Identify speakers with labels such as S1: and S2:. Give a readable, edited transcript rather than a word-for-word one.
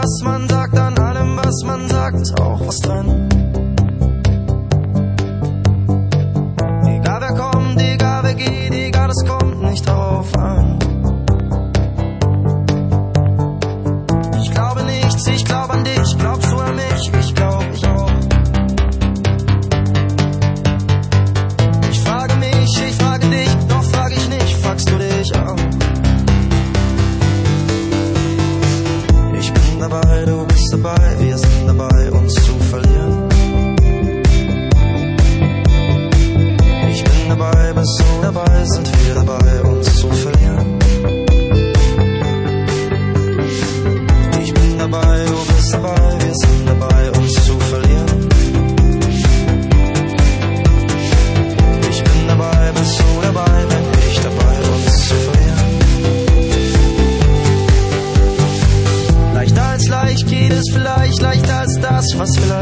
S1: was man sagt, an allem, was man sagt, ist auch was drin. Egal wer kommt, egal wer geht, egal, es kommt nicht drauf an. Ich glaube nichts, ich glaube an dich, glaubst du an mich? Ich glaube, ich auch. Ich frage mich, ich frage dich, doch frage ich nicht, fragst du dich auch? Ich bin dabei, du bist dabei, wir sind dabei, uns zu verlieren. Ich bin dabei, bist du dabei, sind wir dabei, uns zu verlieren. Ich bin dabei, du bist dabei, wir sind dabei, uns zu verlieren. Ich bin dabei, bist du dabei, bin ich dabei, uns zu verlieren. Leichter als leicht geht es vielleicht, leichter als das, was vielleicht